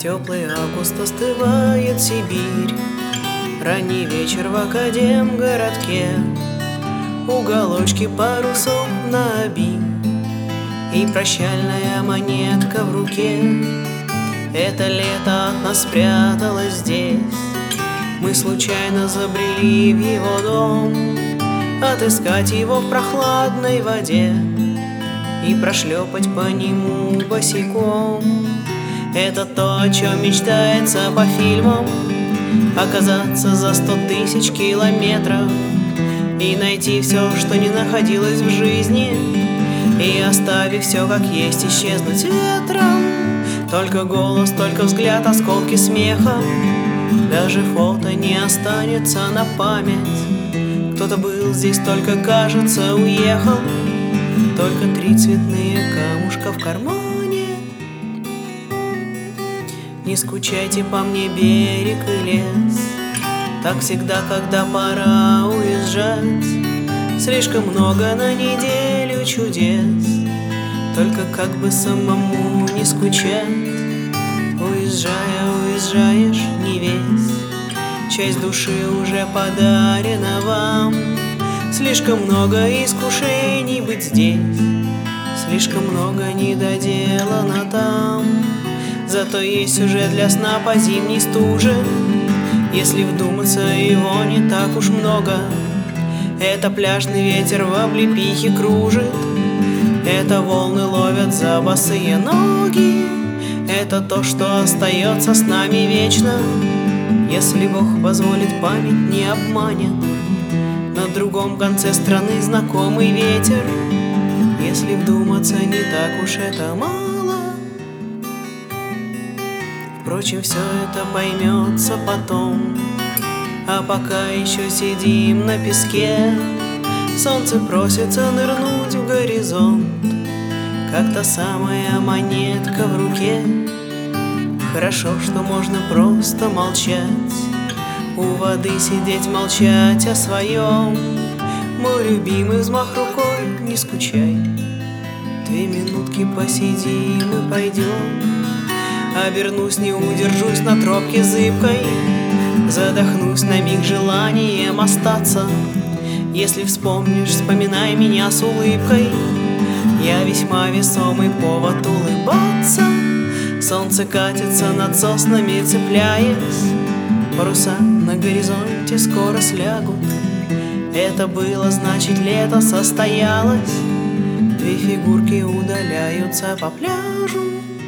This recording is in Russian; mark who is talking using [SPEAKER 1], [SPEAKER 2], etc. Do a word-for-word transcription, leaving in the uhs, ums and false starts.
[SPEAKER 1] Теплый август остывает Сибирь, ранний вечер в Академгородке, уголочки парусов на оби и прощальная монетка в руке. Это лето от нас спряталось здесь, мы случайно забрели в его дом, отыскать его в прохладной воде и прошлепать по нему босиком. Это то, о чем мечтается по фильмам, оказаться за сто тысяч километров и найти все, что не находилось в жизни, и оставив все как есть, исчезнуть ветром. Только голос, только взгляд, осколки смеха, даже фото не останется на память. Кто-то был здесь, только кажется уехал, только три цветные камушка в кармане. Не скучайте по мне, берег и лес, так всегда, когда пора уезжать. Слишком много на неделю чудес, только как бы самому не скучать. Уезжая, уезжаешь не весь, часть души уже подарена вам. Слишком много искушений быть здесь, слишком много недоделано там. Зато есть сюжет для сна по зимней стуже, если вдуматься, его не так уж много. Это пляжный ветер в облепихе кружит, это волны ловят за босые ноги. Это то, что остается с нами вечно, если Бог позволит, память не обманет. На другом конце страны знакомый ветер, если вдуматься, не так уж это мало. Впрочем, все это поймется потом, а пока еще сидим на песке. Солнце просится нырнуть в горизонт, как та самая монетка в руке. Хорошо, что можно просто молчать, у воды сидеть, молчать о своем. Мой любимый взмах рукой, не скучай, две минутки посидим и пойдем. Обернусь, не удержусь на тропке зыбкой, задохнусь на миг желанием остаться. Если вспомнишь, вспоминай меня с улыбкой, я весьма весомый повод улыбаться. Солнце катится над соснами, цепляясь, паруса на горизонте скоро слягут. Это было, значит, лето состоялось, две фигурки удаляются по пляжу.